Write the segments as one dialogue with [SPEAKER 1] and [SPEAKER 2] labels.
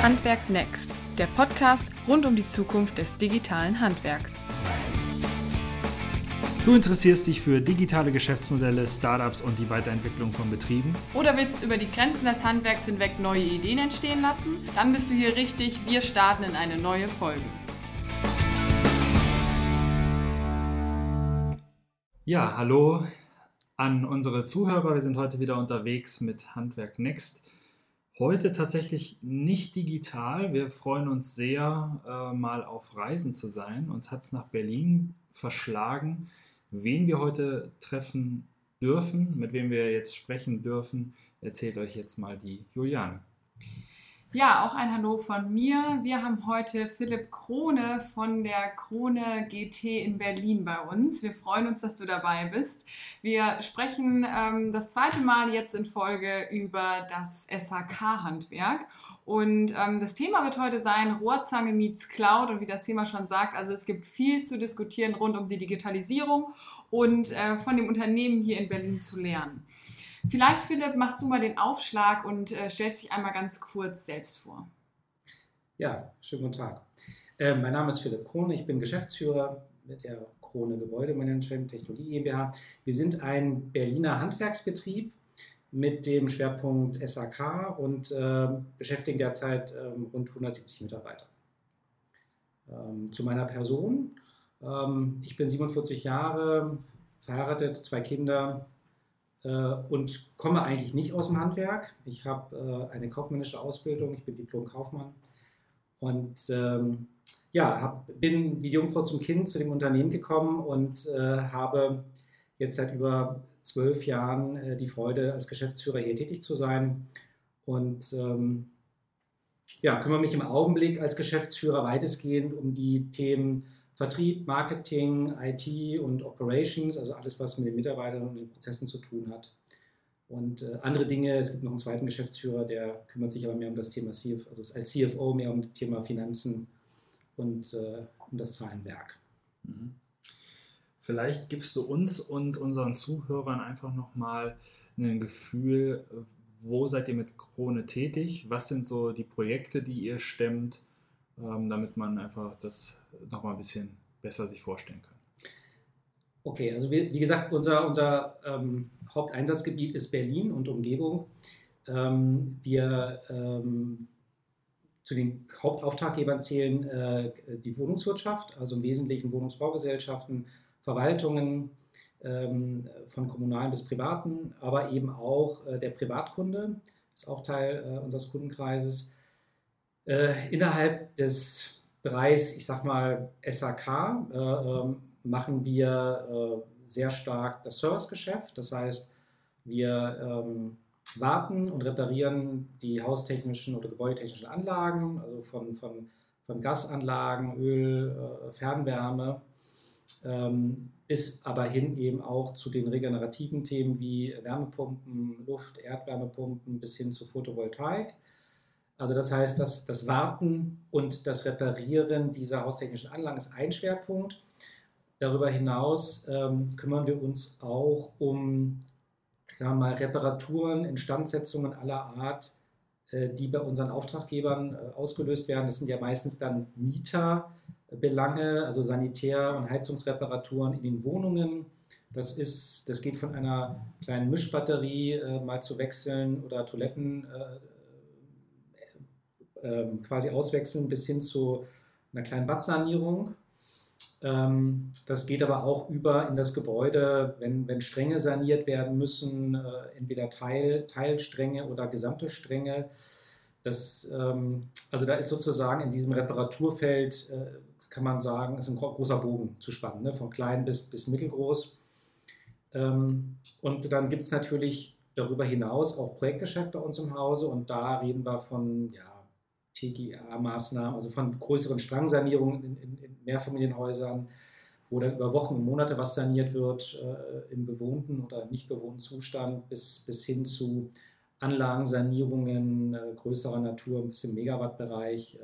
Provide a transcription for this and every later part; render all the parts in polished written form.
[SPEAKER 1] Handwerk Next, der Podcast rund um die Zukunft des digitalen Handwerks.
[SPEAKER 2] Du interessierst dich für digitale Geschäftsmodelle, Startups und die Weiterentwicklung von Betrieben?
[SPEAKER 1] Oder willst über die Grenzen des Handwerks hinweg neue Ideen entstehen lassen? Dann bist du hier richtig, wir starten in eine neue Folge.
[SPEAKER 2] Ja, hallo an unsere Zuhörer. Wir sind heute wieder unterwegs mit Handwerk Next. Heute tatsächlich nicht digital. Wir freuen uns sehr, mal auf Reisen zu sein. Uns hat es nach Berlin verschlagen. Wen wir heute treffen dürfen, mit wem wir jetzt sprechen dürfen, erzählt euch jetzt mal die Juliane.
[SPEAKER 1] Ja, auch ein Hallo von mir. Wir haben heute Philipp Krone von der Krone GT in Berlin bei uns. Wir freuen uns, dass du dabei bist. Wir sprechen das zweite Mal jetzt in Folge über das SHK-Handwerk. Und das Thema wird heute sein Rohrzange meets Cloud. Und wie das Thema schon sagt, also es gibt viel zu diskutieren rund um die Digitalisierung und von dem Unternehmen hier in Berlin zu lernen. Vielleicht, Philipp, machst du mal den Aufschlag und stellst dich einmal ganz kurz selbst vor.
[SPEAKER 3] Ja, schönen guten Tag. Mein Name ist Philipp Krone, ich bin Geschäftsführer mit der Krone Gebäudemanagement Technologie GmbH. Wir sind ein Berliner Handwerksbetrieb mit dem Schwerpunkt SHK und beschäftigen derzeit rund 170 Mitarbeiter. Zu meiner Person. Ich bin 47 Jahre, verheiratet, 2 Kinder. Und komme eigentlich nicht aus dem Handwerk. Ich habe eine kaufmännische Ausbildung, ich bin Diplom-Kaufmann und bin wie die Jungfrau zum Kind zu dem Unternehmen gekommen und habe jetzt seit über 12 Jahren die Freude, als Geschäftsführer hier tätig zu sein und kümmere mich im Augenblick als Geschäftsführer weitestgehend um die Themen Vertrieb, Marketing, IT und Operations, also alles, was mit den Mitarbeitern und den Prozessen zu tun hat. Und andere Dinge, es gibt noch einen zweiten Geschäftsführer, der kümmert sich aber mehr um das Thema CFO, also als CFO mehr um das Thema Finanzen und um das Zahlenwerk.
[SPEAKER 2] Vielleicht gibst du uns und unseren Zuhörern einfach nochmal ein Gefühl, wo seid ihr mit Krone tätig? Was sind so die Projekte, die ihr stemmt? Damit man einfach das nochmal ein bisschen besser sich vorstellen kann.
[SPEAKER 3] Okay, also wie gesagt, unser Haupteinsatzgebiet ist Berlin und Umgebung. Wir zu den Hauptauftraggebern zählen die Wohnungswirtschaft, also im Wesentlichen Wohnungsbaugesellschaften, Verwaltungen von kommunalen bis privaten, aber eben auch der Privatkunde ist auch Teil unseres Kundenkreises. Innerhalb des Bereichs, ich sag mal SHK, machen wir sehr stark das Servicegeschäft. Das heißt, wir warten und reparieren die haustechnischen oder gebäudetechnischen Anlagen, also von Gasanlagen, Öl, Fernwärme, bis aber hin eben auch zu den regenerativen Themen wie Wärmepumpen, Luft-, Erdwärmepumpen bis hin zu Photovoltaik. Also das heißt, das Warten und das Reparieren dieser haustechnischen Anlagen ist ein Schwerpunkt. Darüber hinaus kümmern wir uns auch um, sagen wir mal, Reparaturen, Instandsetzungen aller Art, die bei unseren Auftraggebern ausgelöst werden. Das sind ja meistens dann Mieterbelange, also Sanitär- und Heizungsreparaturen in den Wohnungen. Das geht von einer kleinen Mischbatterie mal zu wechseln oder Toiletten quasi auswechseln bis hin zu einer kleinen Badsanierung. Das geht aber auch über in das Gebäude, wenn Stränge saniert werden müssen, entweder Teilstränge oder gesamte Stränge. Also da ist sozusagen in diesem Reparaturfeld, kann man sagen, ist ein großer Bogen zu spannen, ne? Von klein bis mittelgroß. Und dann gibt es natürlich darüber hinaus auch Projektgeschäft bei uns im Hause und da reden wir von TGA-Maßnahmen, also von größeren Strangsanierungen in Mehrfamilienhäusern, wo dann über Wochen und Monate was saniert wird, im bewohnten oder nicht bewohnten Zustand, bis hin zu Anlagensanierungen größerer Natur, bis im Megawattbereich.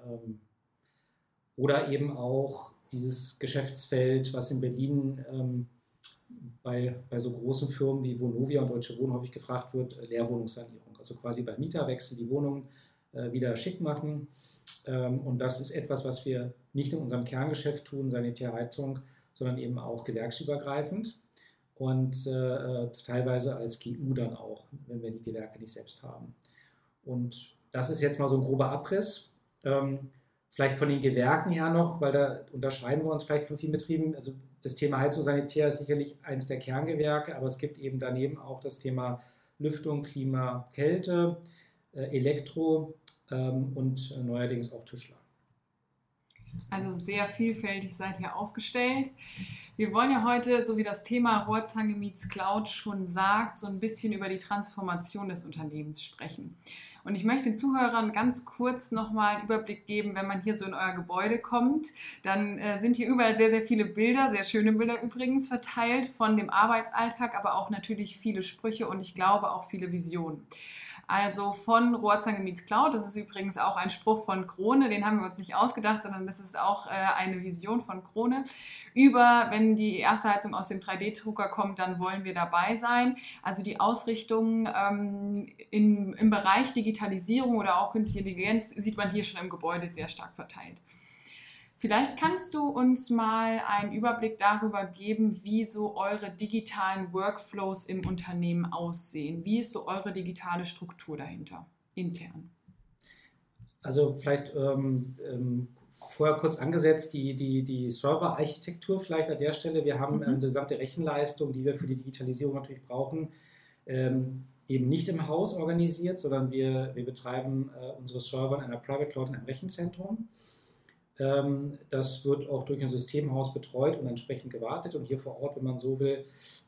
[SPEAKER 3] Oder eben auch dieses Geschäftsfeld, was in Berlin bei so großen Firmen wie Vonovia und Deutsche Wohnen häufig gefragt wird, Leerwohnungssanierung. Also quasi bei Mieterwechsel die Wohnungen wieder schick machen. Und das ist etwas, was wir nicht in unserem Kerngeschäft tun, Sanitärheizung, sondern eben auch gewerksübergreifend und teilweise als GU dann auch, wenn wir die Gewerke nicht selbst haben. Und das ist jetzt mal so ein grober Abriss. Vielleicht von den Gewerken her noch, weil da unterscheiden wir uns vielleicht von vielen Betrieben. Also das Thema Heizung Sanitär ist sicherlich eines der Kerngewerke, aber es gibt eben daneben auch das Thema Lüftung, Klima, Kälte, Elektro und neuerdings auch Tischler.
[SPEAKER 1] Also sehr vielfältig seid ihr aufgestellt. Wir wollen ja heute, so wie das Thema Rohrzange meets Cloud schon sagt, so ein bisschen über die Transformation des Unternehmens sprechen. Und ich möchte den Zuhörern ganz kurz nochmal einen Überblick geben, wenn man hier so in euer Gebäude kommt, dann sind hier überall sehr, sehr viele Bilder, sehr schöne Bilder übrigens verteilt von dem Arbeitsalltag, aber auch natürlich viele Sprüche und ich glaube auch viele Visionen. Also von Rohrzange meets Cloud, das ist übrigens auch ein Spruch von Krone, den haben wir uns nicht ausgedacht, sondern das ist auch eine Vision von Krone. Über, wenn die erste Heizung aus dem 3D-Drucker kommt, dann wollen wir dabei sein. Also die Ausrichtung im Bereich Digitalisierung oder auch künstliche Intelligenz sieht man hier schon im Gebäude sehr stark verteilt. Vielleicht kannst du uns mal einen Überblick darüber geben, wie so eure digitalen Workflows im Unternehmen aussehen. Wie ist so eure digitale Struktur dahinter, intern?
[SPEAKER 3] Also vielleicht vorher kurz angesetzt, die Server-Architektur vielleicht an der Stelle. Wir haben unsere gesamte Rechenleistung, die wir für die Digitalisierung natürlich brauchen, eben nicht im Haus organisiert, sondern wir betreiben unsere Server in einer Private Cloud in einem Rechenzentrum. Das wird auch durch ein Systemhaus betreut und entsprechend gewartet. Und hier vor Ort, wenn man so will,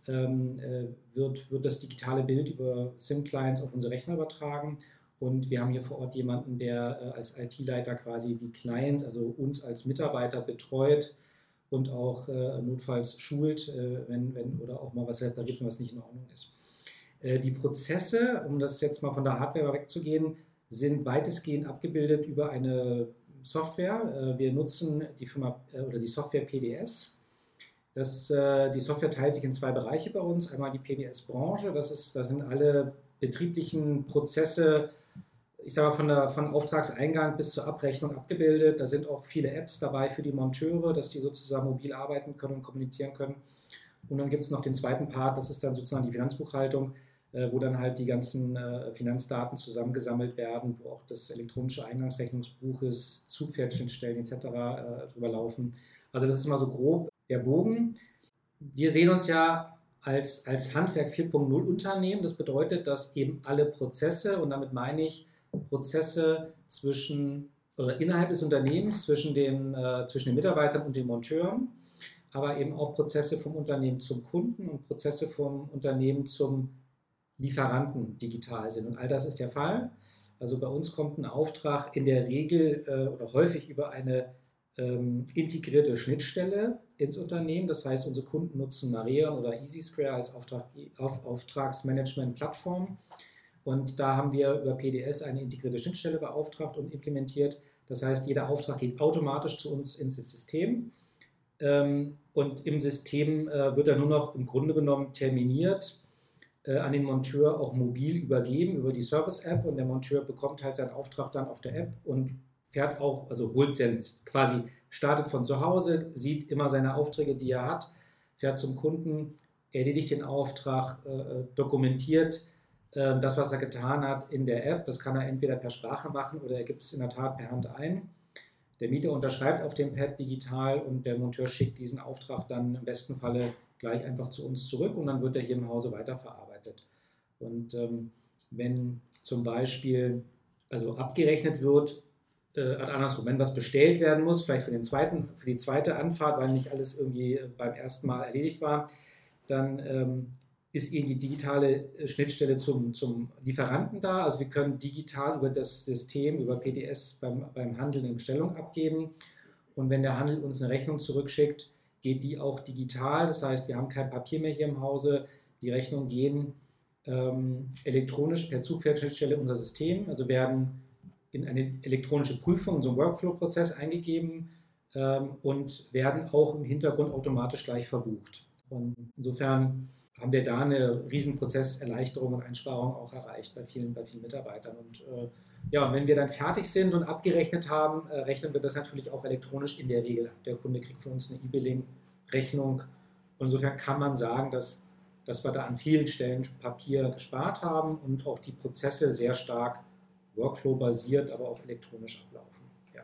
[SPEAKER 3] wird das digitale Bild über SIM-Clients auf unsere Rechner übertragen. Und wir haben hier vor Ort jemanden, der als IT-Leiter quasi die Clients, also uns als Mitarbeiter betreut und auch notfalls schult, wenn oder auch mal was repariert, was nicht in Ordnung ist. Die Prozesse, um das jetzt mal von der Hardware wegzugehen, sind weitestgehend abgebildet über eine Software. Wir nutzen die Firma oder die Software PDS. Die Software teilt sich in zwei Bereiche bei uns. Einmal die PDS-Branche, da sind alle betrieblichen Prozesse, ich sage mal von Auftragseingang bis zur Abrechnung abgebildet. Da sind auch viele Apps dabei für die Monteure, dass die sozusagen mobil arbeiten können und kommunizieren können. Und dann gibt es noch den zweiten Part, das ist dann sozusagen die Finanzbuchhaltung, wo dann halt die ganzen Finanzdaten zusammengesammelt werden, wo auch das elektronische Eingangsrechnungsbuch ist, Zugpferdschnittstellen etc. Drüber laufen. Also das ist mal so grob der Bogen. Wir sehen uns ja als Handwerk 4.0 Unternehmen. Das bedeutet, dass eben alle Prozesse, und damit meine ich Prozesse innerhalb des Unternehmens zwischen den Mitarbeitern und den Monteuren, aber eben auch Prozesse vom Unternehmen zum Kunden und Prozesse vom Unternehmen zum Lieferanten digital sind. Und all das ist der Fall. Also bei uns kommt ein Auftrag in der Regel oder häufig über eine integrierte Schnittstelle ins Unternehmen. Das heißt, unsere Kunden nutzen Marion oder EasySquare als Auftragsmanagement-Plattform. Und da haben wir über PDS eine integrierte Schnittstelle beauftragt und implementiert. Das heißt, jeder Auftrag geht automatisch zu uns ins System. Und im System wird er nur noch im Grunde genommen terminiert, an den Monteur auch mobil übergeben über die Service-App, und der Monteur bekommt halt seinen Auftrag dann auf der App und fährt auch, also holt dann quasi, startet von zu Hause, sieht immer seine Aufträge, die er hat, fährt zum Kunden, erledigt den Auftrag, dokumentiert das, was er getan hat in der App. Das kann er entweder per Sprache machen oder er gibt es in der Tat per Hand ein. Der Mieter unterschreibt auf dem Pad digital und der Monteur schickt diesen Auftrag dann im besten Falle gleich einfach zu uns zurück und dann wird er hier im Hause weiterverarbeitet. Und wenn zum Beispiel abgerechnet wird, andersrum, wenn was bestellt werden muss, vielleicht für die zweite Anfahrt, weil nicht alles irgendwie beim ersten Mal erledigt war, dann ist eben die digitale Schnittstelle zum Lieferanten da. Also wir können digital über das System, über PDS beim Handel eine Bestellung abgeben. Und wenn der Handel uns eine Rechnung zurückschickt, geht die auch digital. Das heißt, wir haben kein Papier mehr hier im Hause. Die Rechnungen gehen elektronisch per Zugpferdschnittstelle in unser System, also werden in eine elektronische Prüfung, in so einen Workflow-Prozess eingegeben und werden auch im Hintergrund automatisch gleich verbucht. Und insofern haben wir da eine riesen Prozesserleichterung und Einsparung auch erreicht bei vielen Mitarbeitern. Und ja, und wenn wir dann fertig sind und abgerechnet haben, rechnen wir das natürlich auch elektronisch in der Regel ab. Der Kunde kriegt von uns eine E-Billing-Rechnung. Und insofern kann man sagen, dass wir da an vielen Stellen Papier gespart haben und auch die Prozesse sehr stark Workflow-basiert, aber auch elektronisch ablaufen. Ja.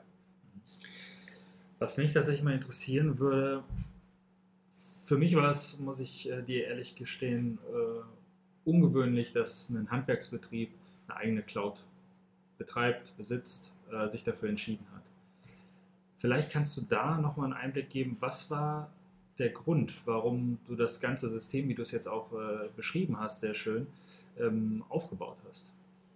[SPEAKER 2] Was mich tatsächlich mal interessieren würde, für mich war es, muss ich dir ehrlich gestehen, ungewöhnlich, dass ein Handwerksbetrieb eine eigene Cloud betreibt, besitzt, sich dafür entschieden hat. Vielleicht kannst du da nochmal einen Einblick geben, was war der Grund, warum du das ganze System, wie du es jetzt auch beschrieben hast, sehr schön, aufgebaut hast?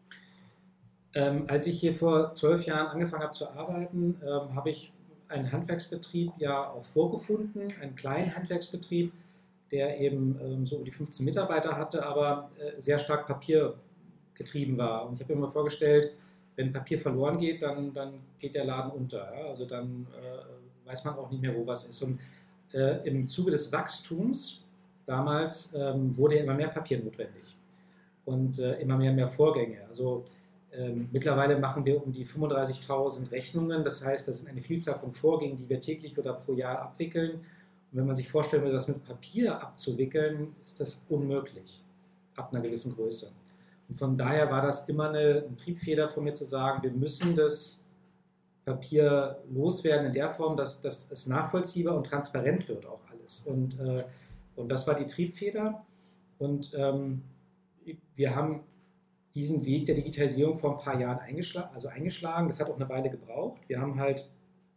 [SPEAKER 3] Als ich hier vor 12 Jahren angefangen habe zu arbeiten, habe ich einen Handwerksbetrieb ja auch vorgefunden, einen kleinen Handwerksbetrieb, der eben so um die 15 Mitarbeiter hatte, aber sehr stark papiergetrieben war. Und ich habe mir immer vorgestellt, wenn Papier verloren geht, dann geht der Laden unter. Ja? Also dann weiß man auch nicht mehr, wo was ist. Und im Zuge des Wachstums damals wurde ja immer mehr Papier notwendig und immer mehr Vorgänge. Also mittlerweile machen wir um die 35.000 Rechnungen. Das heißt, das sind eine Vielzahl von Vorgängen, die wir täglich oder pro Jahr abwickeln. Und wenn man sich vorstellen will, das mit Papier abzuwickeln, ist das unmöglich ab einer gewissen Größe. Und von daher war das immer eine Triebfeder von mir zu sagen, wir müssen das Papier loswerden in der Form, dass es nachvollziehbar und transparent wird auch alles. Und das war die Triebfeder. Und wir haben diesen Weg der Digitalisierung vor ein paar Jahren eingeschlagen. Das hat auch eine Weile gebraucht. Wir haben halt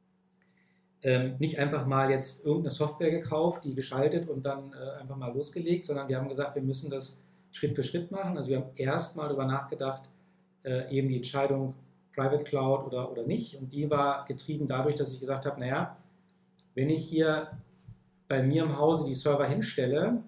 [SPEAKER 3] nicht einfach mal jetzt irgendeine Software gekauft, die geschaltet und dann einfach mal losgelegt, sondern wir haben gesagt, wir müssen das Schritt für Schritt machen. Also wir haben erst mal darüber nachgedacht, eben die Entscheidung Private Cloud oder nicht. Und die war getrieben dadurch, dass ich gesagt habe, naja, wenn ich hier bei mir im Hause die Server hinstelle,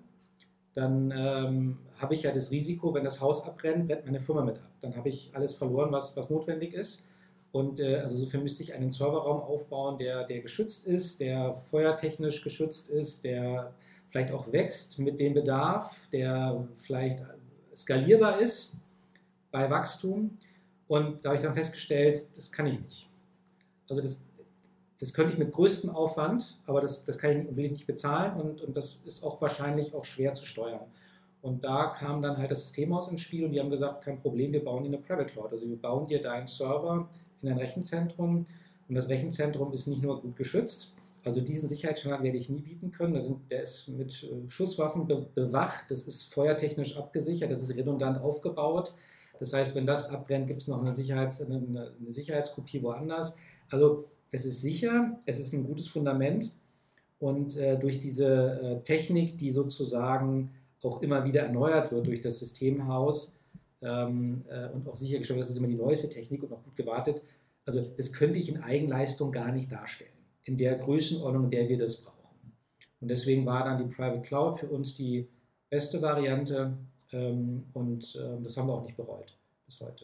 [SPEAKER 3] dann habe ich ja das Risiko, wenn das Haus abbrennt, brennt meine Firma mit ab. Dann habe ich alles verloren, was notwendig ist. Und also insofern müsste ich einen Serverraum aufbauen, der geschützt ist, der feuertechnisch geschützt ist, der vielleicht auch wächst mit dem Bedarf, der vielleicht skalierbar ist bei Wachstum. Und da habe ich dann festgestellt, das kann ich nicht. Also das könnte ich mit größtem Aufwand, aber das will ich nicht bezahlen und das ist auch wahrscheinlich auch schwer zu steuern. Und da kam dann halt das Systemhaus ins Spiel und die haben gesagt, kein Problem, wir bauen dir eine Private Cloud. Also wir bauen dir deinen Server in ein Rechenzentrum und das Rechenzentrum ist nicht nur gut geschützt, also diesen Sicherheitsstandard werde ich nie bieten können. Der ist mit Schusswaffen bewacht, das ist feuertechnisch abgesichert, das ist redundant aufgebaut. Das heißt, wenn das abbrennt, gibt es noch eine Sicherheitskopie woanders. Also es ist sicher, es ist ein gutes Fundament und durch diese Technik, die sozusagen auch immer wieder erneuert wird durch das Systemhaus und auch sichergestellt wird, das ist immer die neueste Technik und auch gut gewartet, also das könnte ich in Eigenleistung gar nicht darstellen, in der Größenordnung, in der wir das brauchen. Und deswegen war dann die Private Cloud für uns die beste Variante und das haben wir auch nicht bereut bis heute.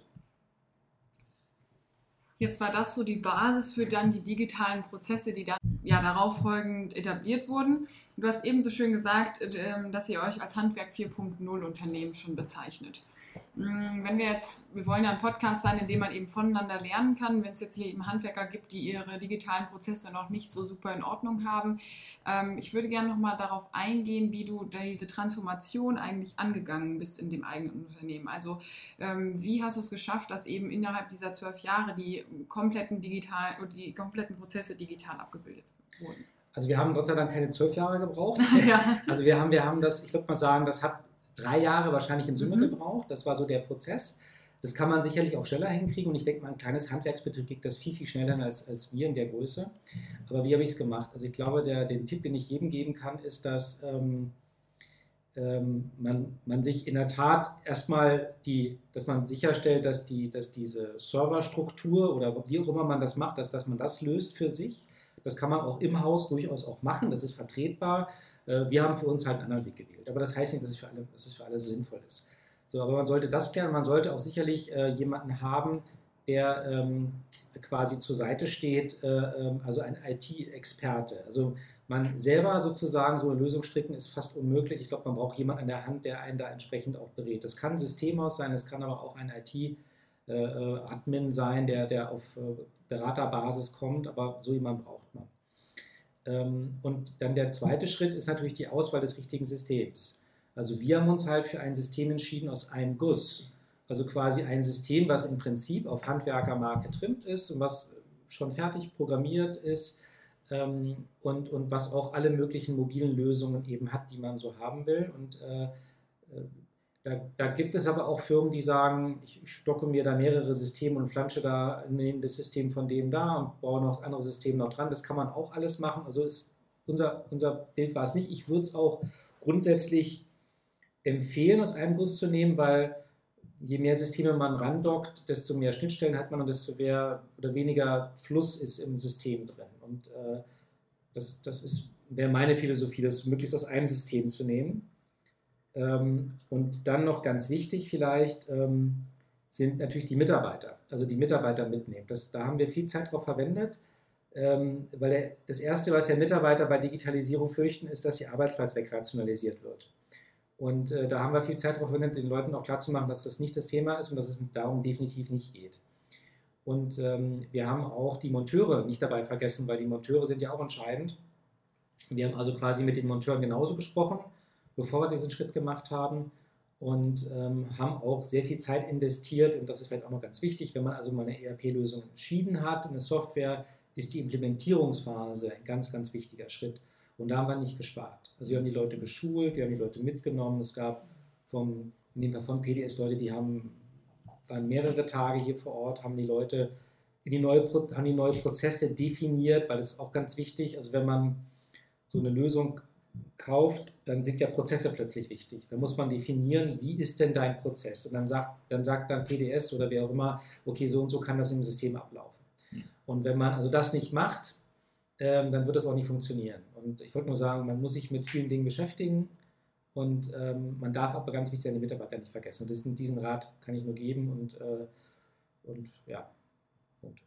[SPEAKER 1] Jetzt war das so die Basis für dann die digitalen Prozesse, die dann ja darauf folgend etabliert wurden. Du hast eben so schön gesagt, dass ihr euch als Handwerk 4.0 Unternehmen schon bezeichnet. Wenn wir wollen ja ein Podcast sein, in dem man eben voneinander lernen kann, wenn es jetzt hier eben Handwerker gibt, die ihre digitalen Prozesse noch nicht so super in Ordnung haben. Ich würde gerne nochmal darauf eingehen, wie du diese Transformation eigentlich angegangen bist in dem eigenen Unternehmen. Also wie hast du es geschafft, dass eben innerhalb dieser 12 Jahre die kompletten Prozesse digital abgebildet wurden?
[SPEAKER 3] Also wir haben Gott sei Dank keine 12 Jahre gebraucht.
[SPEAKER 1] Ja.
[SPEAKER 3] Also wir haben das, ich würde mal sagen, das hat 3 Jahre wahrscheinlich in Summe gebraucht. Das war so der Prozess. Das kann man sicherlich auch schneller hinkriegen und ich denke mal, ein kleines Handwerksbetrieb kriegt das viel, viel schneller als wir in der Größe. Aber wie habe ich es gemacht? Also ich glaube, den Tipp, den ich jedem geben kann, ist, dass man sich in der Tat erstmal dass man sicherstellt, dass diese Serverstruktur oder wie auch immer man das macht, dass man das löst für sich. Das kann man auch im Haus durchaus auch machen, das ist vertretbar. Wir haben für uns halt einen anderen Weg gewählt. Aber das heißt nicht, dass es für alle so sinnvoll ist. So, aber man sollte das klären. Man sollte auch sicherlich jemanden haben, der quasi zur Seite steht, also ein IT-Experte. Also man selber sozusagen so eine Lösung stricken ist fast unmöglich. Ich glaube, man braucht jemanden an der Hand, der einen da entsprechend auch berät. Das kann ein Systemhaus sein, das kann aber auch ein IT-Admin sein, der auf Beraterbasis kommt, aber so jemanden braucht man. Und dann der zweite Schritt ist natürlich die Auswahl des richtigen Systems. Also wir haben uns halt für ein System entschieden aus einem Guss. Also quasi ein System, was im Prinzip auf Handwerkermarkt getrimmt ist und was schon fertig programmiert ist, und was auch alle möglichen mobilen Lösungen eben hat, die man so haben will. Und da gibt es aber auch Firmen, die sagen, ich stocke mir da mehrere Systeme und flansche da, nehme das System von dem da und baue noch das andere System noch dran. Das kann man auch alles machen. Also unser Bild war es nicht. Ich würde es auch grundsätzlich empfehlen, aus einem Guss zu nehmen, weil je mehr Systeme man randockt, desto mehr Schnittstellen hat man und desto mehr oder weniger Fluss ist im System drin. Und das wäre meine Philosophie, das möglichst aus einem System zu nehmen. Und dann noch ganz wichtig vielleicht sind natürlich die Mitarbeiter, also die Mitarbeiter mitnehmen. Da haben wir viel Zeit drauf verwendet, weil das Erste, was ja Mitarbeiter bei Digitalisierung fürchten, ist, dass ihr Arbeitsplatz wegrationalisiert wird. Und da haben wir viel Zeit darauf verwendet, den Leuten auch klarzumachen, dass das nicht das Thema ist und dass es darum definitiv nicht geht. Und wir haben auch die Monteure nicht dabei vergessen, weil die Monteure sind ja auch entscheidend. Wir haben also quasi mit den Monteuren genauso gesprochen, bevor wir diesen Schritt gemacht haben und haben auch sehr viel Zeit investiert. Und das ist vielleicht auch noch ganz wichtig, wenn man also mal eine ERP-Lösung entschieden hat, eine Software, ist die Implementierungsphase ein ganz, ganz wichtiger Schritt. Und da haben wir nicht gespart. Also wir haben die Leute geschult, wir haben die Leute mitgenommen. Es gab in dem Fall von PDS Leute, die waren mehrere Tage hier vor Ort, haben die Leute haben die neue Prozesse definiert, weil das ist auch ganz wichtig. Also wenn man so eine Lösung kauft, dann sind ja Prozesse plötzlich wichtig. Da muss man definieren, wie ist denn dein Prozess? Und dann sagt PDS oder wer auch immer, okay, so und so kann das im System ablaufen. Und wenn man also das nicht macht, dann wird das auch nicht funktionieren. Und ich wollte nur sagen, man muss sich mit vielen Dingen beschäftigen und man darf aber ganz wichtig seine Mitarbeiter nicht vergessen. Und diesen Rat kann ich nur geben und ja. Punkt.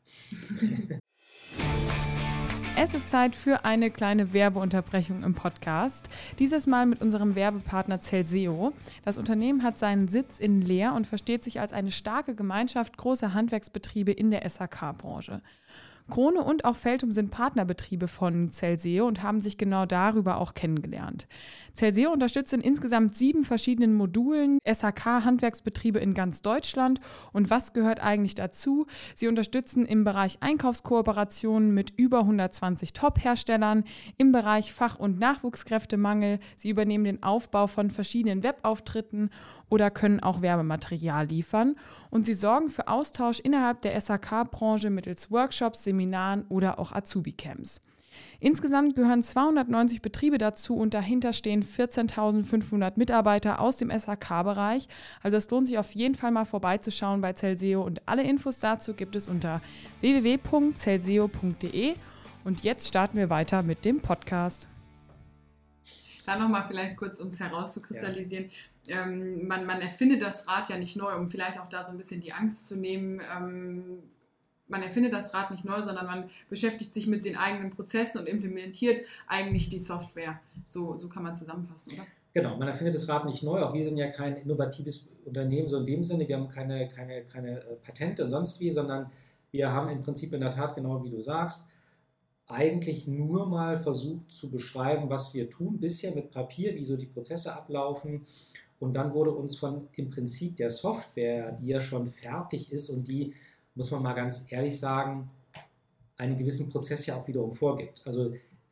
[SPEAKER 1] Es ist Zeit für eine kleine Werbeunterbrechung im Podcast. Dieses Mal mit unserem Werbepartner Celseo. Das Unternehmen hat seinen Sitz in Leer und versteht sich als eine starke Gemeinschaft großer Handwerksbetriebe in der SHK-Branche. Krone und auch Veltum sind Partnerbetriebe von Celseo und haben sich genau darüber auch kennengelernt. Celseo unterstützt in insgesamt 7 verschiedenen Modulen SHK-Handwerksbetriebe in ganz Deutschland. Und was gehört eigentlich dazu? Sie unterstützen im Bereich Einkaufskooperationen mit über 120 Top-Herstellern, im Bereich Fach- und Nachwuchskräftemangel. Sie übernehmen den Aufbau von verschiedenen Webauftritten oder können auch Werbematerial liefern. Und sie sorgen für Austausch innerhalb der SHK-Branche mittels Workshops, Seminaren oder auch Azubi-Camps. Insgesamt gehören 290 Betriebe dazu und dahinter stehen 14.500 Mitarbeiter aus dem SHK-Bereich. Also es lohnt sich auf jeden Fall mal vorbeizuschauen bei Celseo und alle Infos dazu gibt es unter www.celseo.de. Und jetzt starten wir weiter mit dem Podcast. Da nochmal vielleicht kurz, um es herauszukristallisieren. Ja. Man erfindet das Rad ja nicht neu, um vielleicht auch da so ein bisschen die Angst zu nehmen. Man erfindet das Rad nicht neu, sondern man beschäftigt sich mit den eigenen Prozessen und implementiert eigentlich die Software. So kann man zusammenfassen, oder?
[SPEAKER 3] Genau, man erfindet das Rad nicht neu. Auch wir sind ja kein innovatives Unternehmen, so in dem Sinne, wir haben keine Patente und sonst wie, sondern wir haben im Prinzip in der Tat, genau wie du sagst, eigentlich nur mal versucht zu beschreiben, was wir tun bisher mit Papier, wie so die Prozesse ablaufen. Und dann wurde uns von im Prinzip der Software, die ja schon fertig ist und die, muss man mal ganz ehrlich sagen, einen gewissen Prozess ja auch wiederum vorgibt. Also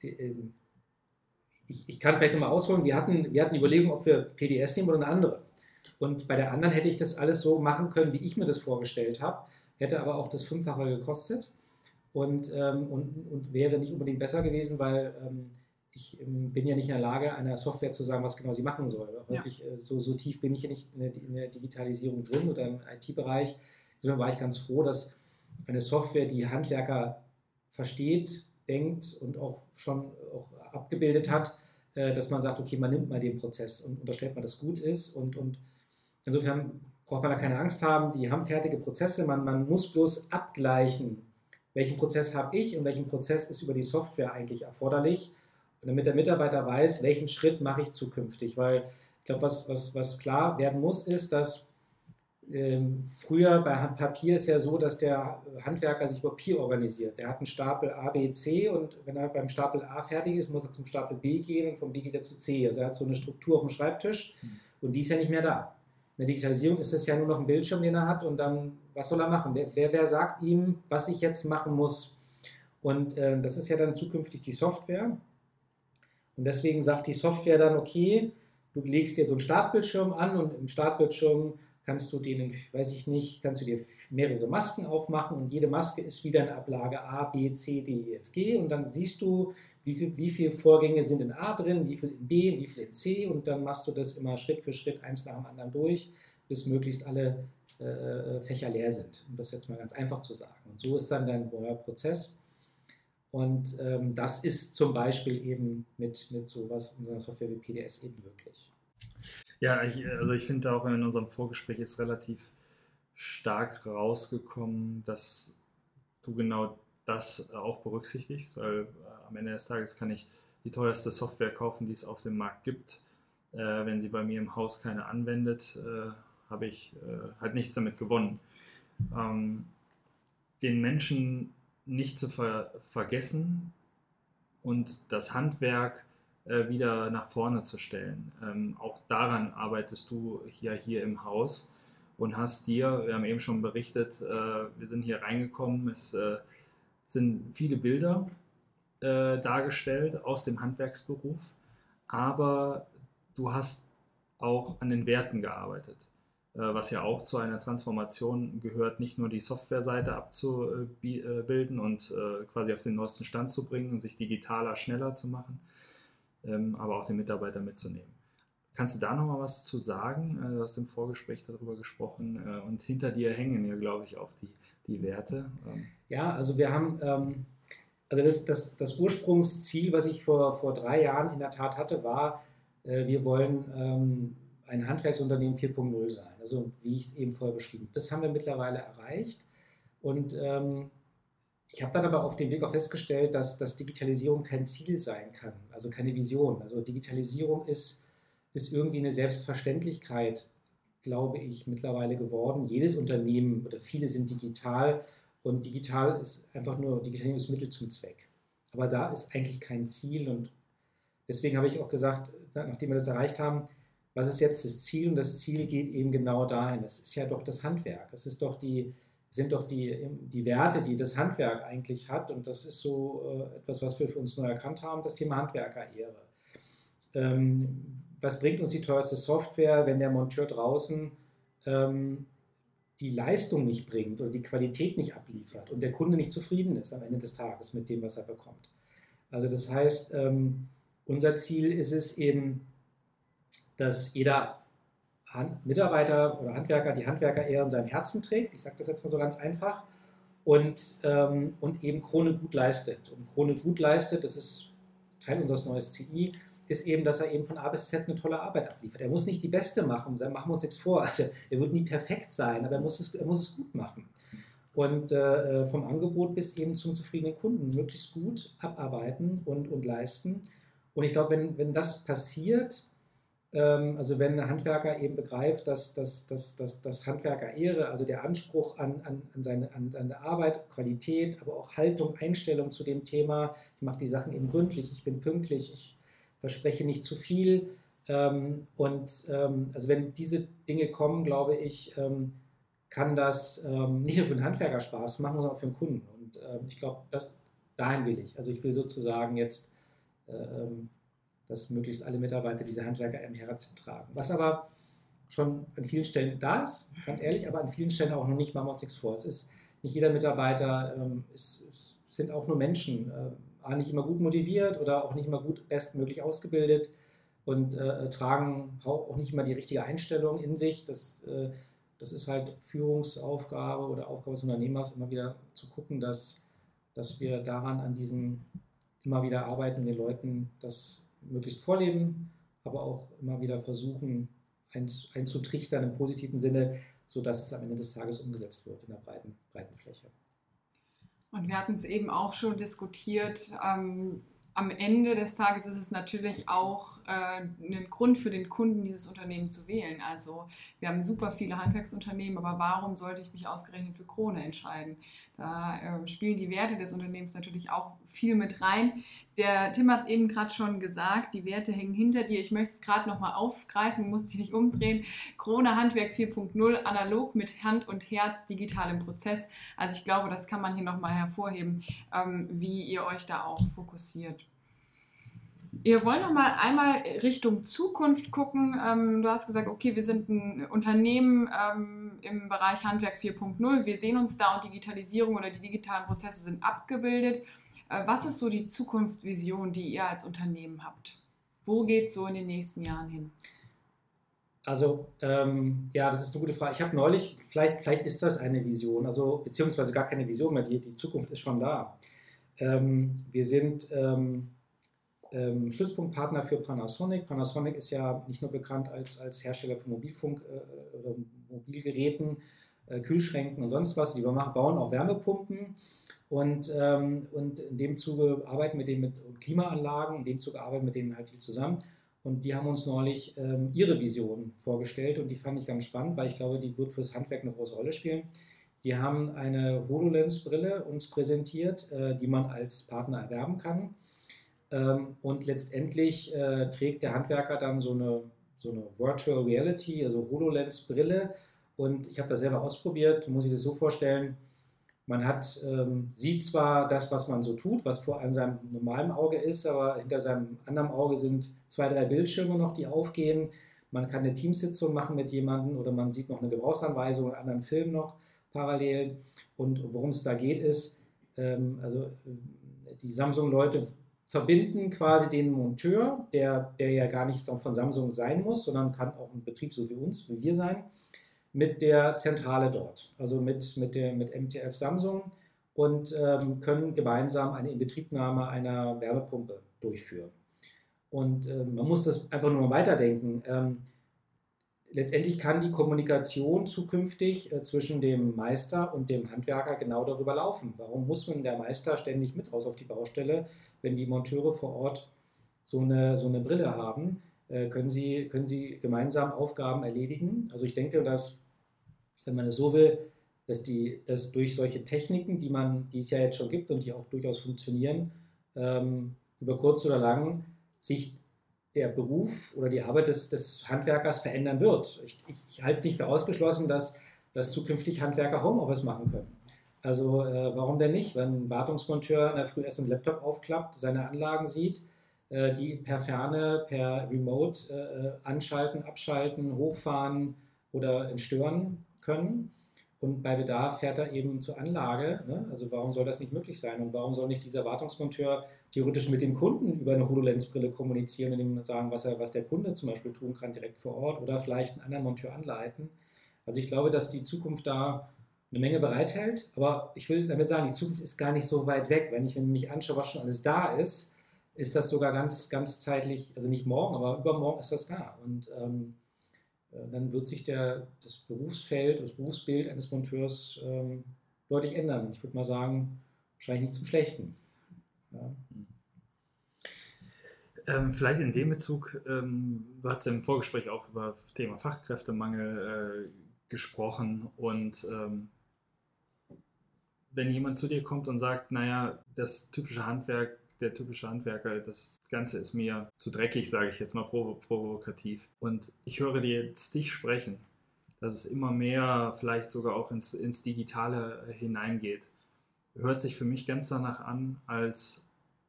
[SPEAKER 3] ich kann vielleicht nochmal ausholen, wir hatten die Überlegung, ob wir PDS nehmen oder eine andere. Und bei der anderen hätte ich das alles so machen können, wie ich mir das vorgestellt habe, hätte aber auch das 5-fache gekostet und wäre nicht unbedingt besser gewesen, weil ich bin ja nicht in der Lage, einer Software zu sagen, was genau sie machen soll. Häufig, so tief bin ich ja nicht in der Digitalisierung drin oder im IT-Bereich. Insofern war ich ganz froh, dass eine Software, die Handwerker versteht, denkt und auch schon abgebildet hat, dass man sagt, okay, man nimmt mal den Prozess und unterstellt mal, dass gut ist. Und insofern braucht man da keine Angst haben. Die haben fertige Prozesse. Man muss bloß abgleichen, welchen Prozess habe ich und welchen Prozess ist über die Software eigentlich erforderlich. damit der Mitarbeiter weiß, welchen Schritt mache ich zukünftig. Weil ich glaube, was klar werden muss, ist, dass früher bei Papier ist ja so, dass der Handwerker sich über Papier organisiert. Der hat einen Stapel A, B, C und wenn er beim Stapel A fertig ist, muss er zum Stapel B gehen und vom B geht er zu C. Also er hat so eine Struktur auf dem Schreibtisch und die ist ja nicht mehr da. In der Digitalisierung ist das ja nur noch ein Bildschirm, den er hat und dann, was soll er machen? Wer sagt ihm, was ich jetzt machen muss? Und das ist ja dann zukünftig die Software. Und deswegen sagt die Software dann, okay, du legst dir so einen Startbildschirm an und im Startbildschirm kannst du dir mehrere Masken aufmachen und jede Maske ist wieder in Ablage A, B, C, D, E, F, G und dann siehst du, wie viele Vorgänge sind in A drin, wie viel in B, wie viel in C und dann machst du das immer Schritt für Schritt eins nach dem anderen durch, bis möglichst alle Fächer leer sind, um das jetzt mal ganz einfach zu sagen. Und so ist dann dein neuer Prozess. Und das ist zum Beispiel eben mit sowas in einer Software wie PDS eben möglich.
[SPEAKER 2] Ja, ich finde auch in unserem Vorgespräch ist relativ stark rausgekommen, dass du genau das auch berücksichtigst, weil am Ende des Tages kann ich die teuerste Software kaufen, die es auf dem Markt gibt. Wenn sie bei mir im Haus keine anwendet, habe ich halt nichts damit gewonnen. Den Menschen nicht zu vergessen und das Handwerk wieder nach vorne zu stellen. Auch daran arbeitest du hier im Haus und hast wir haben eben schon berichtet, wir sind hier reingekommen, es sind viele Bilder dargestellt aus dem Handwerksberuf, aber du hast auch an den Werten gearbeitet, was ja auch zu einer Transformation gehört, nicht nur die Softwareseite abzubilden und quasi auf den neuesten Stand zu bringen und sich digitaler, schneller zu machen, aber auch den Mitarbeiter mitzunehmen. Kannst du da nochmal was zu sagen? Du hast im Vorgespräch darüber gesprochen und hinter dir hängen ja, glaube ich, auch die Werte.
[SPEAKER 3] Ja, also wir haben, also das Ursprungsziel, was ich vor 3 Jahren in der Tat hatte, war, wir wollen ein Handwerksunternehmen 4.0 sein, also wie ich es eben vorher beschrieben habe. Das haben wir mittlerweile erreicht und ich habe dann aber auf dem Weg auch festgestellt, dass Digitalisierung kein Ziel sein kann, also keine Vision. Also Digitalisierung ist irgendwie eine Selbstverständlichkeit, glaube ich, mittlerweile geworden. Jedes Unternehmen oder viele sind digital und Digitalisierung ist Mittel zum Zweck. Aber da ist eigentlich kein Ziel und deswegen habe ich auch gesagt, nachdem wir das erreicht haben, was ist jetzt das Ziel? Und das Ziel geht eben genau dahin. Es ist ja doch das Handwerk. Es sind doch die Werte, die das Handwerk eigentlich hat. Und das ist so etwas, was wir für uns neu erkannt haben, das Thema Handwerkerehre. Was bringt uns die teuerste Software, wenn der Monteur draußen die Leistung nicht bringt oder die Qualität nicht abliefert und der Kunde nicht zufrieden ist am Ende des Tages mit dem, was er bekommt? Also das heißt, unser Ziel ist es eben, dass jeder Mitarbeiter oder Handwerker die Handwerkerehre in seinem Herzen trägt, ich sage das jetzt mal so ganz einfach, und eben Krone gut leistet. Und Krone gut leistet, das ist Teil unseres neues CI, ist eben, dass er eben von A bis Z eine tolle Arbeit abliefert. Er muss nicht die beste machen, machen wir uns nichts vor. Also er wird nie perfekt sein, aber er muss es gut machen. Und vom Angebot bis eben zum zufriedenen Kunden möglichst gut abarbeiten und leisten. Und ich glaube, wenn das passiert, also wenn ein Handwerker eben begreift, dass Handwerkerehre, also der Anspruch an seine Arbeit, Qualität, aber auch Haltung, Einstellung zu dem Thema, ich mache die Sachen eben gründlich, ich bin pünktlich, ich verspreche nicht zu viel. Also wenn diese Dinge kommen, glaube ich, kann das nicht nur für den Handwerker Spaß machen, sondern auch für den Kunden. Und ich glaube, dahin will ich. Also ich will sozusagen jetzt dass möglichst alle Mitarbeiter diese Handwerker im Herzen tragen. Was aber schon an vielen Stellen da ist, ganz ehrlich, aber an vielen Stellen auch noch nicht, machen wir uns nichts vor. Es ist nicht jeder Mitarbeiter, es sind auch nur Menschen, nicht immer gut motiviert oder auch nicht immer gut bestmöglich ausgebildet und tragen auch nicht immer die richtige Einstellung in sich. Das ist halt Führungsaufgabe oder Aufgabe des Unternehmers, immer wieder zu gucken, dass wir daran an diesem immer wieder arbeiten und den Leuten das möglichst vorleben, aber auch immer wieder versuchen einzutrichtern im positiven Sinne, sodass es am Ende des Tages umgesetzt wird in der breiten Fläche.
[SPEAKER 1] Und wir hatten es eben auch schon diskutiert, am Ende des Tages ist es natürlich auch ein Grund für den Kunden, dieses Unternehmen zu wählen. Also wir haben super viele Handwerksunternehmen, aber warum sollte ich mich ausgerechnet für Krone entscheiden? Da spielen die Werte des Unternehmens natürlich auch viel mit rein. Der Tim hat es eben gerade schon gesagt, die Werte hängen hinter dir. Ich möchte es gerade nochmal aufgreifen, muss dich nicht umdrehen. Krone Handwerk 4.0, analog mit Hand und Herz, digital im Prozess. Also ich glaube, das kann man hier nochmal hervorheben, wie ihr euch da auch fokussiert. Wir wollen noch mal einmal Richtung Zukunft gucken. Du hast gesagt, okay, wir sind ein Unternehmen im Bereich Handwerk 4.0. Wir sehen uns da und Digitalisierung oder die digitalen Prozesse sind abgebildet. Was ist so die Zukunftsvision, die ihr als Unternehmen habt? Wo geht es so in den nächsten Jahren hin?
[SPEAKER 3] Also, ja, das ist eine gute Frage. Ich habe neulich, vielleicht ist das eine Vision, also beziehungsweise gar keine Vision mehr, die Zukunft ist schon da. Wir sind Stützpunktpartner für Panasonic. Panasonic ist ja nicht nur bekannt als Hersteller von Mobilfunk oder Mobilgeräten, Kühlschränken und sonst was. Die bauen auch Wärmepumpen und in dem Zuge arbeiten wir denen mit Klimaanlagen, in dem Zuge arbeiten wir mit denen halt viel zusammen. Und die haben uns neulich ihre Vision vorgestellt und die fand ich ganz spannend, weil ich glaube, die wird fürs Handwerk eine große Rolle spielen. Die haben eine HoloLens-Brille uns präsentiert, die man als Partner erwerben kann. Und letztendlich trägt der Handwerker dann so eine Virtual Reality, also HoloLens-Brille. Und ich habe das selber ausprobiert, muss ich das so vorstellen, man sieht zwar das, was man so tut, was vor seinem normalen Auge ist, aber hinter seinem anderen Auge sind 2, 3 Bildschirme noch, die aufgehen. Man kann eine Teamsitzung machen mit jemandem oder man sieht noch eine Gebrauchsanweisung, einen anderen Film noch parallel. Und worum es da geht ist, die Samsung-Leute verbinden quasi den Monteur, der ja gar nicht von Samsung sein muss, sondern kann auch ein Betrieb so wie wir sein, mit der Zentrale dort, also mit MTF Samsung und können gemeinsam eine Inbetriebnahme einer Wärmepumpe durchführen. Und man muss das einfach nur mal weiterdenken. Letztendlich kann die Kommunikation zukünftig zwischen dem Meister und dem Handwerker genau darüber laufen. Warum muss man der Meister ständig mit raus auf die Baustelle, wenn die Monteure vor Ort so eine Brille haben? Können sie gemeinsam Aufgaben erledigen? Also ich denke, dass, wenn man es so will, dass durch solche Techniken, die es ja jetzt schon gibt und die auch durchaus funktionieren, über kurz oder lang sich der Beruf oder die Arbeit des Handwerkers verändern wird. Ich halte es nicht für ausgeschlossen, dass zukünftig Handwerker Homeoffice machen können. Also warum denn nicht? Wenn ein Wartungsmonteur in der Früh erst einen Laptop aufklappt, seine Anlagen sieht, die per Ferne, per Remote anschalten, abschalten, hochfahren oder entstören können. Und bei Bedarf fährt er eben zur Anlage. Ne? Also warum soll das nicht möglich sein? Und warum soll nicht dieser Wartungsmonteur theoretisch mit dem Kunden über eine HoloLens-Brille kommunizieren und ihm sagen, was der Kunde zum Beispiel tun kann direkt vor Ort oder vielleicht einen anderen Monteur anleiten? Also ich glaube, dass die Zukunft da eine Menge bereithält. Aber ich will damit sagen, die Zukunft ist gar nicht so weit weg. Wenn ich mich anschaue, was schon alles da ist, ist das sogar ganz, ganz zeitlich, also nicht morgen, aber übermorgen ist das da. Und dann wird sich das Berufsfeld, das Berufsbild eines Monteurs deutlich ändern. Ich würde mal sagen, wahrscheinlich nicht zum Schlechten. Ja.
[SPEAKER 2] Vielleicht in dem Bezug, du hast ja im Vorgespräch auch über das Thema Fachkräftemangel gesprochen und wenn jemand zu dir kommt und sagt, naja, der typische Handwerker, das Ganze ist mir zu dreckig, sage ich jetzt mal provokativ. Und ich höre jetzt dich sprechen, dass es immer mehr vielleicht sogar auch ins Digitale hineingeht. Hört sich für mich ganz danach an, als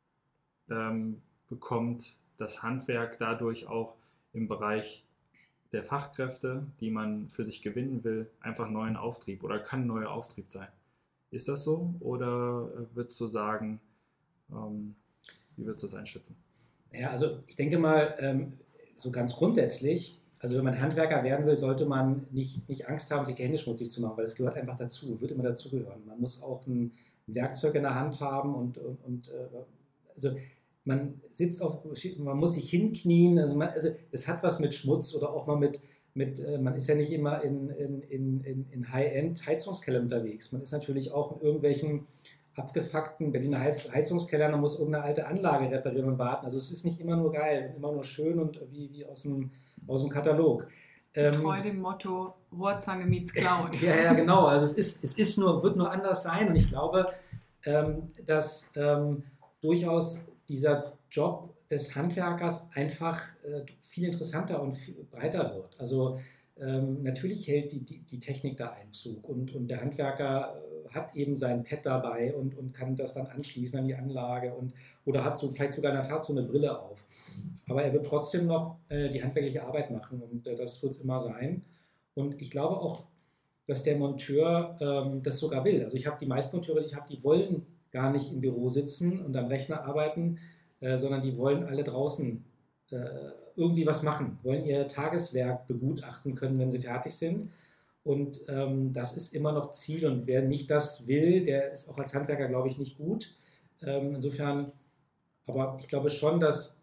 [SPEAKER 2] bekommt das Handwerk dadurch auch im Bereich der Fachkräfte, die man für sich gewinnen will, einfach neuen Auftrieb oder kann ein neuer Auftrieb sein. Ist das so oder würdest du sagen, wie würdest du das einschätzen?
[SPEAKER 3] Ja, also ich denke mal, so ganz grundsätzlich, also wenn man Handwerker werden will, sollte man nicht Angst haben, sich die Hände schmutzig zu machen, weil das gehört einfach dazu, wird immer dazugehören. Man muss auch ein Werkzeug in der Hand haben und also man muss sich hinknien, also es hat was mit Schmutz oder auch mal mit man ist ja nicht immer in High-End-Heizungskellern unterwegs. Man ist natürlich auch in irgendwelchen abgefuckten Berliner Heizungskeller und muss irgendeine alte Anlage reparieren und warten. Also es ist nicht immer nur geil, immer nur schön und wie aus dem Katalog.
[SPEAKER 1] Treu dem Motto, Rohrzange meets Cloud.
[SPEAKER 3] Ja, genau. Also wird nur anders sein. Und ich glaube, dass durchaus dieser Job des Handwerkers einfach viel interessanter und viel breiter wird. Also natürlich hält die Technik da Einzug und der Handwerker hat eben sein Pad dabei und kann das dann anschließen an die Anlage oder hat vielleicht sogar in der Tat so eine Brille auf. Aber er wird trotzdem noch die handwerkliche Arbeit machen und das wird es immer sein. Und ich glaube auch, dass der Monteur das sogar will. Also ich habe die meisten Monteure, die ich habe, die wollen gar nicht im Büro sitzen und am Rechner arbeiten, sondern die wollen alle draußen irgendwie was machen, wollen ihr Tageswerk begutachten können, wenn sie fertig sind. Und das ist immer noch Ziel. Und wer nicht das will, der ist auch als Handwerker, glaube ich, nicht gut. Insofern, aber ich glaube schon, dass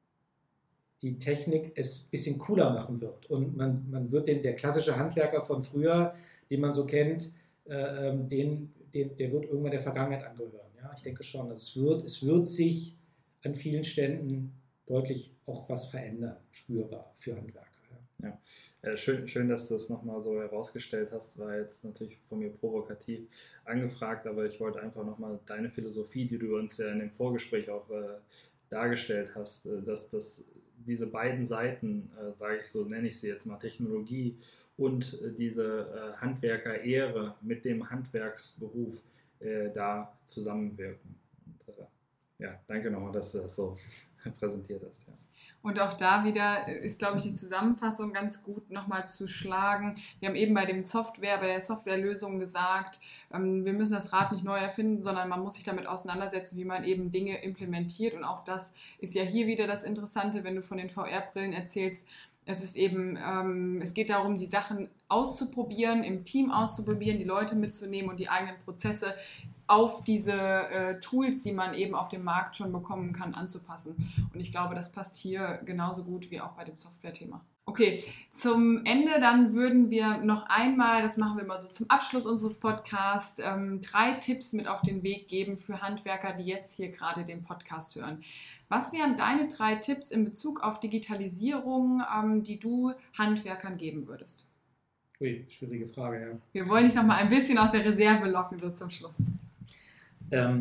[SPEAKER 3] die Technik es ein bisschen cooler machen wird. Und man wird der klassische Handwerker von früher, den man so kennt, der wird irgendwann der Vergangenheit angehören. Ja, ich denke schon. Also es wird sich an vielen Ständen deutlich auch was verändern, spürbar für Handwerker.
[SPEAKER 2] Ja. Schön, dass du es nochmal so herausgestellt hast, war jetzt natürlich von mir provokativ angefragt, aber ich wollte einfach nochmal deine Philosophie, die du uns ja in dem Vorgespräch auch dargestellt hast, dass diese beiden Seiten, sage ich so, nenne ich sie jetzt mal, Technologie und diese Handwerker-Ehre mit dem Handwerksberuf da zusammenwirken. Und, ja, danke nochmal, dass du das so präsentiert hast. Ja.
[SPEAKER 1] Und auch da wieder ist, glaube ich, die Zusammenfassung ganz gut nochmal zu schlagen. Wir haben eben bei der Softwarelösung gesagt, wir müssen das Rad nicht neu erfinden, sondern man muss sich damit auseinandersetzen, wie man eben Dinge implementiert. Und auch das ist ja hier wieder das Interessante, wenn du von den VR-Brillen erzählst. Es ist eben, es geht darum, die Sachen auszuprobieren, im Team auszuprobieren, die Leute mitzunehmen und die eigenen Prozesse auf diese Tools, die man eben auf dem Markt schon bekommen kann, anzupassen. Und ich glaube, das passt hier genauso gut wie auch bei dem Software-Thema. Okay, zum Ende dann würden wir noch einmal, das machen wir mal so zum Abschluss unseres Podcasts, 3 Tipps mit auf den Weg geben für Handwerker, die jetzt hier gerade den Podcast hören. Was wären deine 3 Tipps in Bezug auf Digitalisierung, die du Handwerkern geben würdest?
[SPEAKER 3] Ui, schwierige Frage, ja.
[SPEAKER 1] Wir wollen dich noch mal ein bisschen aus der Reserve locken, so zum Schluss.
[SPEAKER 3] Ja,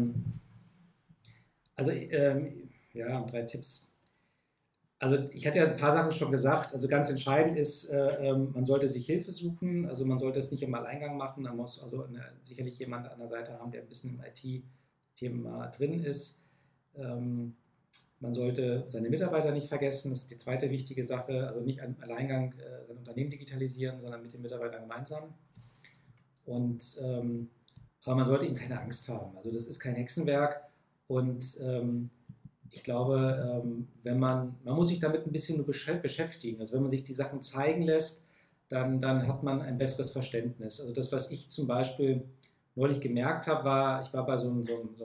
[SPEAKER 3] 3 Tipps. Also ich hatte ja ein paar Sachen schon gesagt. Also ganz entscheidend ist, man sollte sich Hilfe suchen. Also man sollte es nicht im Alleingang machen. Man muss also sicherlich jemanden an der Seite haben, der ein bisschen im IT-Thema drin ist. Man sollte seine Mitarbeiter nicht vergessen. Das ist die zweite wichtige Sache. Also nicht im Alleingang sein Unternehmen digitalisieren, sondern mit den Mitarbeitern gemeinsam. Und aber man sollte eben keine Angst haben. Also das ist kein Hexenwerk und ich glaube, man muss sich damit ein bisschen nur beschäftigen. Also wenn man sich die Sachen zeigen lässt, dann hat man ein besseres Verständnis. Also das, was ich zum Beispiel neulich gemerkt habe, ich war bei so einem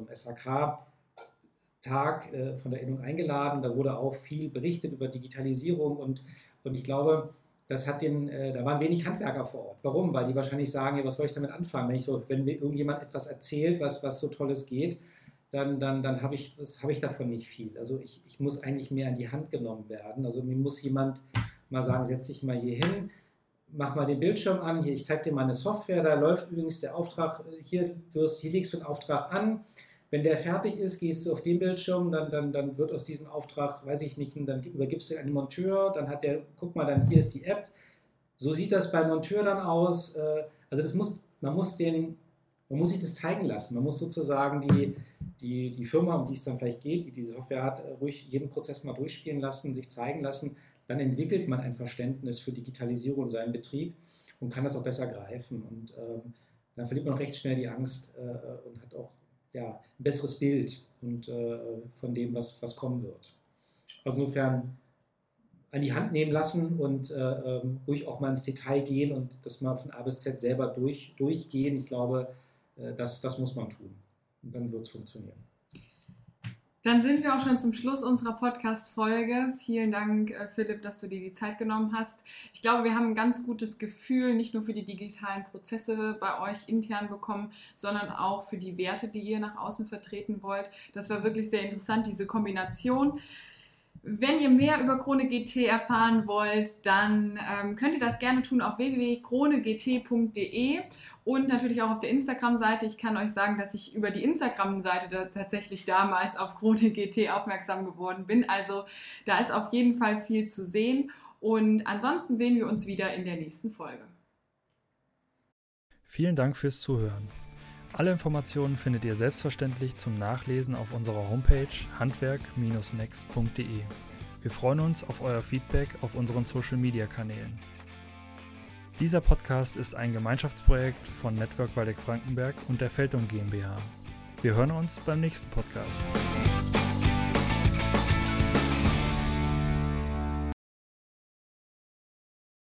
[SPEAKER 3] SHK-Tag von der Innung eingeladen, da wurde auch viel berichtet über Digitalisierung und ich glaube, da waren wenig Handwerker vor Ort. Warum? Weil die wahrscheinlich sagen, ja, was soll ich damit anfangen? Wenn mir irgendjemand etwas erzählt, was so Tolles geht, dann habe ich davon nicht viel. Also ich muss eigentlich mehr in die Hand genommen werden. Also mir muss jemand mal sagen, setz dich mal hier hin, mach mal den Bildschirm an, hier, ich zeige dir meine Software, da läuft übrigens der Auftrag, hier legst du einen Auftrag an. Wenn der fertig ist, gehst du auf den Bildschirm, dann wird aus diesem Auftrag, weiß ich nicht, dann übergibst du an den Monteur, dann hat der, guck mal, dann hier ist die App. So sieht das beim Monteur dann aus. Also man muss sich das zeigen lassen. Man muss sozusagen die Firma, um die es dann vielleicht geht, die diese Software hat, ruhig jeden Prozess mal durchspielen lassen, sich zeigen lassen. Dann entwickelt man ein Verständnis für Digitalisierung in seinem Betrieb und kann das auch besser greifen. Und dann verliert man auch recht schnell die Angst und hat auch ein besseres Bild und von dem, was kommen wird. Also insofern an die Hand nehmen lassen und ruhig auch mal ins Detail gehen und das mal von A bis Z selber durchgehen. Ich glaube, das muss man tun. Und dann wird es funktionieren.
[SPEAKER 1] Dann sind wir auch schon zum Schluss unserer Podcast-Folge. Vielen Dank, Philipp, dass du dir die Zeit genommen hast. Ich glaube, wir haben ein ganz gutes Gefühl, nicht nur für die digitalen Prozesse bei euch intern bekommen, sondern auch für die Werte, die ihr nach außen vertreten wollt. Das war wirklich sehr interessant, diese Kombination. Wenn ihr mehr über Krone GT erfahren wollt, dann könnt ihr das gerne tun auf www.kronegt.de und natürlich auch auf der Instagram-Seite. Ich kann euch sagen, dass ich über die Instagram-Seite tatsächlich damals auf Krone GT aufmerksam geworden bin. Also da ist auf jeden Fall viel zu sehen. Und ansonsten sehen wir uns wieder in der nächsten Folge.
[SPEAKER 2] Vielen Dank fürs Zuhören. Alle Informationen findet ihr selbstverständlich zum Nachlesen auf unserer Homepage handwerk-next.de. Wir freuen uns auf euer Feedback auf unseren Social-Media-Kanälen. Dieser Podcast ist ein Gemeinschaftsprojekt von Network Waldeck Frankenberg und der Feldung GmbH. Wir hören uns beim nächsten Podcast.